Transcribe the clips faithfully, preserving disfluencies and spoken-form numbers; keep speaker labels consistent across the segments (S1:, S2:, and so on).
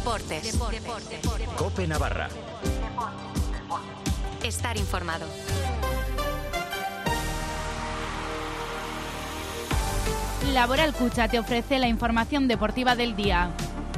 S1: Deportes. Deportes. Deportes.
S2: COPE Navarra.
S1: Estar informado.
S3: Laboral Cucha te ofrece la información deportiva del día.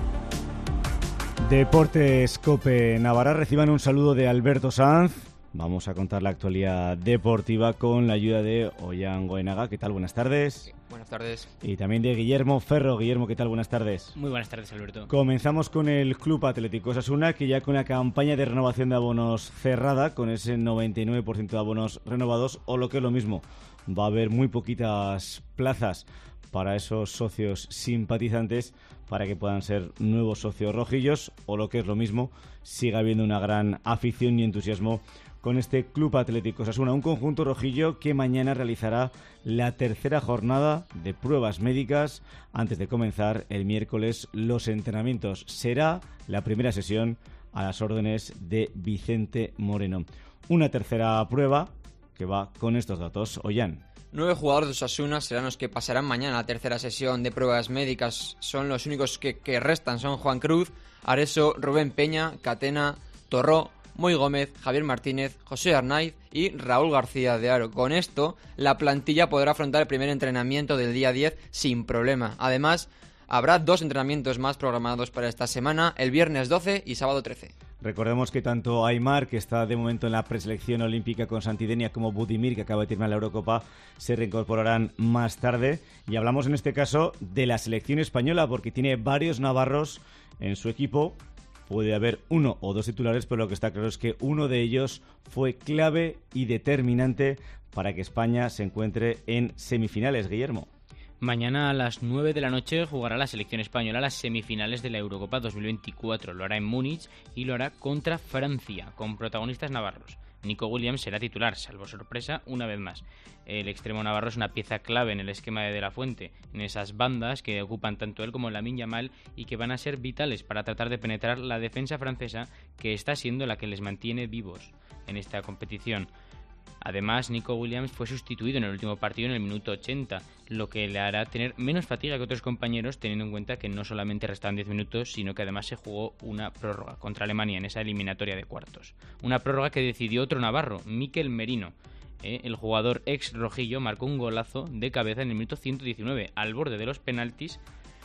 S4: Deportes COPE Navarra, reciban un saludo de Alberto Sanz. Vamos a contar la actualidad deportiva con la ayuda de Ollán Goenaga. ¿Qué tal? Buenas tardes.
S5: Buenas tardes.
S4: Y también de Guillermo Ferro. Guillermo, ¿qué tal? Buenas tardes.
S6: Muy buenas tardes, Alberto.
S4: Comenzamos con el Club Atlético Osasuna, que ya con la campaña de renovación de abonos cerrada, con ese noventa y nueve por ciento de abonos renovados, o lo que es lo mismo, va a haber muy poquitas plazas para esos socios simpatizantes para que puedan ser nuevos socios rojillos, o lo que es lo mismo, siga habiendo una gran afición y entusiasmo con este Club Atlético Osasuna, un conjunto rojillo que mañana realizará la tercera jornada de pruebas médicas antes de comenzar el miércoles los entrenamientos. Será la primera sesión a las órdenes de Vicente Moreno. Una tercera prueba que va con estos datos. Ollán.
S5: Nueve jugadores de Osasuna serán los que pasarán mañana a la tercera sesión de pruebas médicas. Son los únicos que, que restan. Son Juan Cruz, Areso, Rubén Peña, Catena, Torró, Moy Gómez, Javier Martínez, José Arnaiz y Raúl García de Aro. Con esto, la plantilla podrá afrontar el primer entrenamiento del día diez sin problema. Además, habrá dos entrenamientos más programados para esta semana, el viernes doce y sábado trece.
S4: Recordemos que tanto Aimar, que está de momento en la preselección olímpica con Santidenia, como Budimir, que acaba de terminar la Eurocopa, se reincorporarán más tarde. Y hablamos en este caso de la selección española, porque tiene varios navarros en su equipo. Puede haber uno o dos titulares, pero lo que está claro es que uno de ellos fue clave y determinante para que España se encuentre en semifinales. Guillermo.
S6: Mañana a las nueve de la noche jugará la selección española las semifinales de la Eurocopa dos mil veinticuatro. Lo hará en Múnich y lo hará contra Francia, con protagonistas navarros. Nico Williams será titular, salvo sorpresa, una vez más. El extremo navarro es una pieza clave en el esquema de De La Fuente, en esas bandas que ocupan tanto él como Lamine Yamal y que van a ser vitales para tratar de penetrar la defensa francesa, que está siendo la que les mantiene vivos en esta competición. Además, Nico Williams fue sustituido en el último partido en el minuto ochenta, lo que le hará tener menos fatiga que otros compañeros, teniendo en cuenta que no solamente restan diez minutos, sino que además se jugó una prórroga contra Alemania en esa eliminatoria de cuartos. Una prórroga que decidió otro navarro, Mikel Merino. Eh, el jugador ex rojillo marcó un golazo de cabeza en el minuto ciento diecinueve, al borde de los penaltis,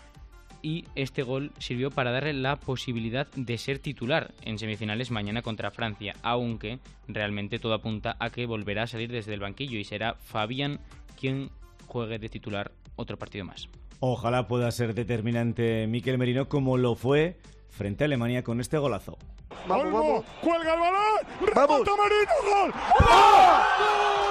S6: y este gol sirvió para darle la posibilidad de ser titular en semifinales mañana contra Francia, aunque realmente todo apunta a que volverá a salir desde el banquillo y será Fabián quien juegue de titular otro partido más.
S4: Ojalá pueda ser determinante Mikel Merino, como lo fue frente a Alemania con este golazo.
S7: ¡Vamos, vamos! ¡Cuelga el balón!
S8: ¡Vamos!
S7: ¡Remata Merino! ¡Gol!
S8: ¡Ah!
S7: ¡Gol!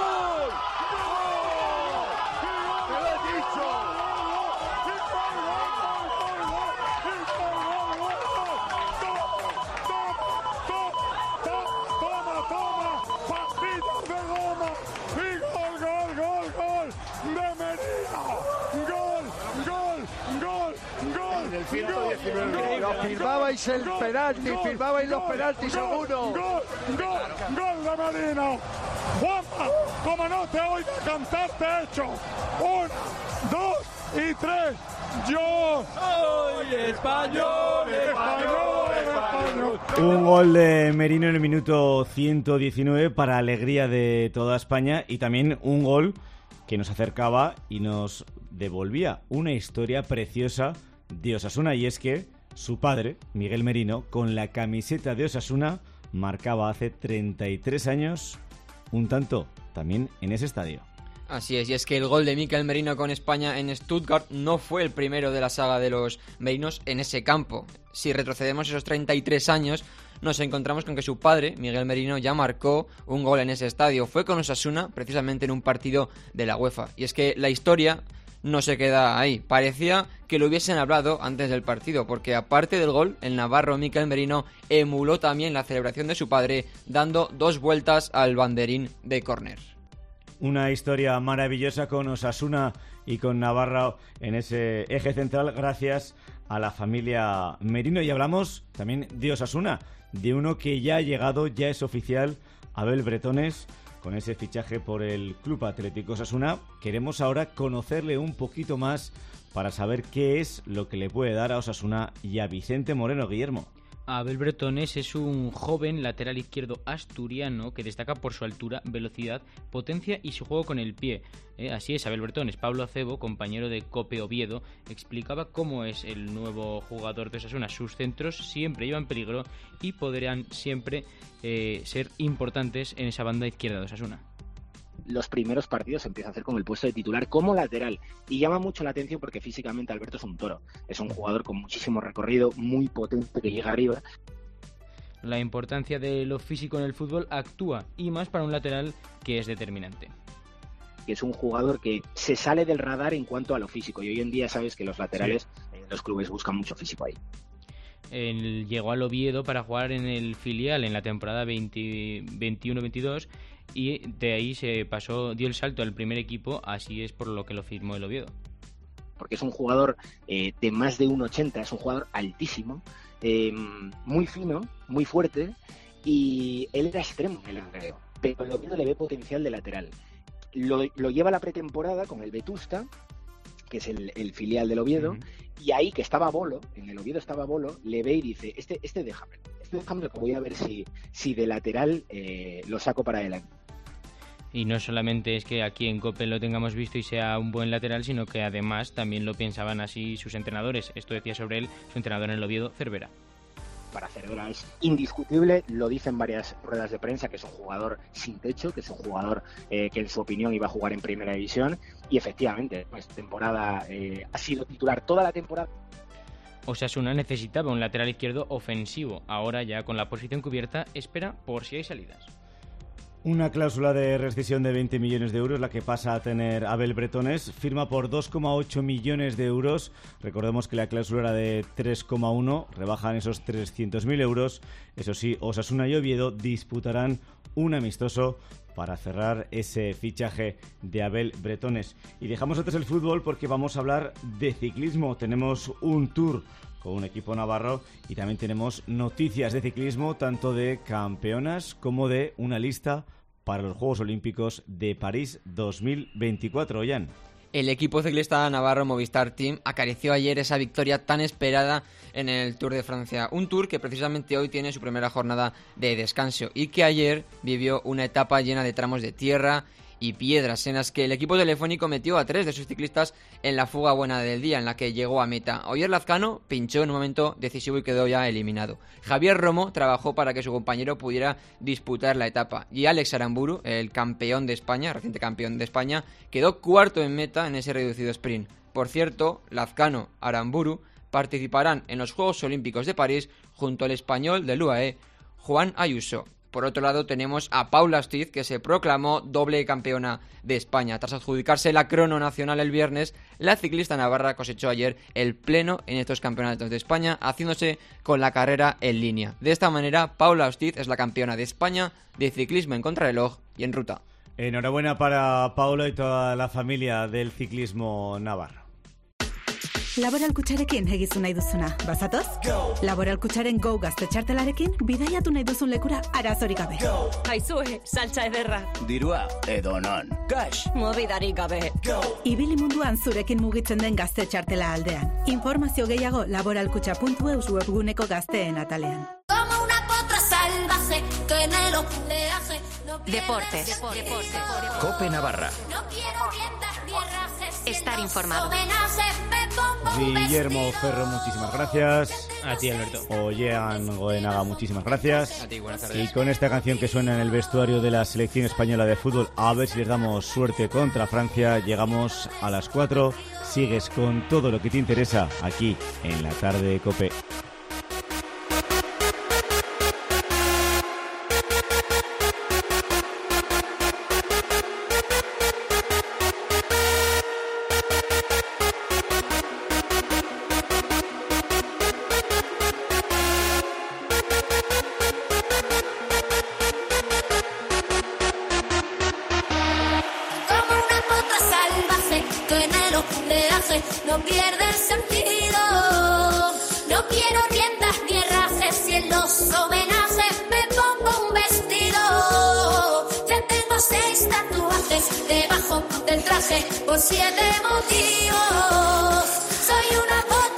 S8: Lo firmabais el penalti,
S7: gol,
S8: firmabais los
S7: gol,
S8: penaltis
S7: gol,
S8: seguro.
S7: Gol, gol, gol de Merino. Juanma, como no te oiga cantar, te he hecho. Una, dos y tres. Yo soy español, español, español.
S4: Un gol de Merino en el minuto ciento diecinueve para alegría de toda España, y también un gol que nos acercaba y nos devolvía una historia preciosa de Osasuna, y es que su padre, Miguel Merino, con la camiseta de Osasuna, marcaba hace treinta y tres años un tanto también en ese estadio.
S5: Así es, y es que el gol de Mikel Merino con España en Stuttgart no fue el primero de la saga de los merinos en ese campo. Si retrocedemos esos treinta y tres años, nos encontramos con que su padre, Miguel Merino, ya marcó un gol en ese estadio. Fue con Osasuna, precisamente en un partido de la UEFA. Y es que la historia no se queda ahí. Parecía que lo hubiesen hablado antes del partido, porque aparte del gol, el navarro Mikel Merino emuló también la celebración de su padre, dando dos vueltas al banderín de córner.
S4: Una historia maravillosa con Osasuna y con Navarra en ese eje central, gracias a la familia Merino. Y hablamos también de Osasuna, de uno que ya ha llegado, ya es oficial, Abel Bretones, con ese fichaje por el Club Atlético Osasuna. Queremos ahora conocerle un poquito más para saber qué es lo que le puede dar a Osasuna y a Vicente Moreno. Guillermo.
S6: Abel Bretones es un joven lateral izquierdo asturiano que destaca por su altura, velocidad, potencia y su juego con el pie. Eh, así es, Abel Bretones. Pablo Acebo, compañero de Cope Oviedo, explicaba cómo es el nuevo jugador de Osasuna. Sus centros siempre llevan peligro y podrán siempre eh, ser importantes en esa banda izquierda de Osasuna.
S2: Los primeros partidos se empieza a hacer con el puesto de titular como lateral y llama mucho la atención porque físicamente Alberto es un toro, es un jugador con muchísimo recorrido, muy potente, que llega arriba.
S6: La importancia de lo físico en el fútbol actúa, y más para un lateral que es determinante.
S2: Que es un jugador que se sale del radar en cuanto a lo físico, y hoy en día sabes que los laterales, sí, eh, los clubes buscan mucho físico ahí.
S6: Él llegó al Oviedo para jugar en el filial en la temporada veintiuno veintidós y de ahí se pasó, dio el salto al primer equipo, así es por lo que lo firmó el Oviedo.
S2: Porque es un jugador eh, de más de uno ochenta, es un jugador altísimo, eh, muy fino, muy fuerte, y él era extremo en el Oviedo, pero el Oviedo le ve potencial de lateral. Lo, lo lleva a la pretemporada con el Vetusta, que es el, el filial del Oviedo, uh-huh. Y ahí que estaba Bolo, en el Oviedo estaba Bolo, le ve y dice, este, este déjame, este déjame que voy a ver si, si de lateral eh, lo saco para adelante.
S6: Y no solamente es que aquí en Cope lo tengamos visto y sea un buen lateral, sino que además también lo pensaban así sus entrenadores. Esto decía sobre él su entrenador en el Oviedo, Cervera.
S2: Para Cervera es indiscutible, lo dicen varias ruedas de prensa, que es un jugador sin techo, que es un jugador eh, que en su opinión iba a jugar en Primera División, y efectivamente, pues temporada eh, ha sido titular toda la temporada.
S6: Osasuna necesitaba un lateral izquierdo ofensivo, ahora ya con la posición cubierta espera por si hay salidas.
S4: Una cláusula de rescisión de veinte millones de euros, la que pasa a tener Abel Bretones, firma por dos coma ocho millones de euros. Recordemos que la cláusula era de tres coma uno, rebajan esos trescientos mil euros. Eso sí, Osasuna y Oviedo disputarán un amistoso para cerrar ese fichaje de Abel Bretones. Y dejamos antes el fútbol porque vamos a hablar de ciclismo. Tenemos un tour con un equipo navarro y también tenemos noticias de ciclismo, tanto de campeonas como de una lista para los Juegos Olímpicos de París dos mil veinticuatro, Ollán.
S5: El equipo ciclista navarro Movistar Team acarició ayer esa victoria tan esperada en el Tour de Francia. Un Tour que precisamente hoy tiene su primera jornada de descanso y que ayer vivió una etapa llena de tramos de tierra y piedras en las que el equipo telefónico metió a tres de sus ciclistas en la fuga buena del día, en la que llegó a meta. Oyer Lazcano pinchó en un momento decisivo y quedó ya eliminado. Javier Romo trabajó para que su compañero pudiera disputar la etapa, y Alex Aramburu, el campeón de España, reciente campeón de España, quedó cuarto en meta en ese reducido sprint. Por cierto, Lazcano, Aramburu participarán en los Juegos Olímpicos de París junto al español del U A E, Juan Ayuso. Por otro lado tenemos a Paula Astiz, que se proclamó doble campeona de España. Tras adjudicarse la crono nacional el viernes, la ciclista navarra cosechó ayer el pleno en estos campeonatos de España, haciéndose con la carrera en línea. De esta manera, Paula Astiz es la campeona de España de ciclismo en contrarreloj y en ruta.
S4: Enhorabuena para Paula y toda la familia del ciclismo navarro.
S9: Laboral Kutxarekin egizu nahi duzuna. Bazatoz? Go! Laboral Kutxaren Go gaztetxartelarekin bidaiatu nahi duzun lekura arazorik gabe. Go!
S10: Aizue, saltza ederra.
S11: Dirua, edo non. Cash!
S10: Mobidarik gabe.
S9: Go! Ibili munduan zurekin mugitzen den gaztetxartela aldean. Informazio gehiago laboralkutxa puntu eus webguneko gazteen atalean.
S12: Como una potra salvaje que en el oleaje no
S1: Deportes. Deportes. Deportes.
S11: Cope Navarra.
S12: No quiero riendas ni rajes.
S1: Estar informado.
S4: Guillermo Ferro, muchísimas gracias.
S6: A ti, Alberto.
S4: Ollán Goenaga, muchísimas gracias.
S5: A ti, buenas tardes.
S4: Y con esta canción que suena en el vestuario de la selección española de fútbol, a ver si les damos suerte contra Francia. Llegamos a las cuatro. Sigues con todo lo que te interesa aquí en la tarde de Cope.
S12: No pierde el sentido. No quiero riendas ni rajes. Si en los homenajes me pongo un vestido. Ya tengo seis tatuajes debajo del traje por siete motivos. soy una gota